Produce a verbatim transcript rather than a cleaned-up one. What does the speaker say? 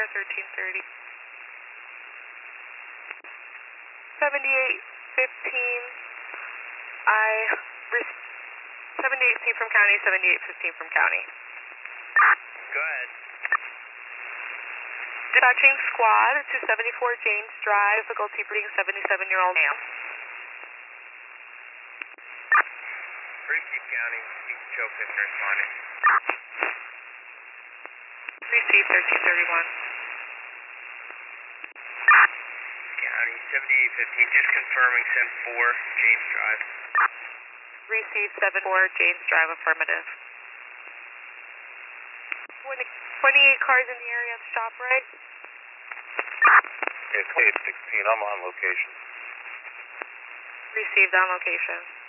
there, thirteen thirty. seventy-eight fifteen, I, seventy-eight C from county, seventy-eight fifteen from county. Go ahead. Dispatching squad to seventy-four James Drive, difficulty breathing seventy-seven-year-old male. Receive county, he's choke and responding. Receive thirteen thirty-one. County, seventy-eight fifteen, just confirming seven four James Drive. Receive seven four James Drive, affirmative. twenty-eight cars in the area of ShopRite. It's eight sixteen, I'm on location. Received on location.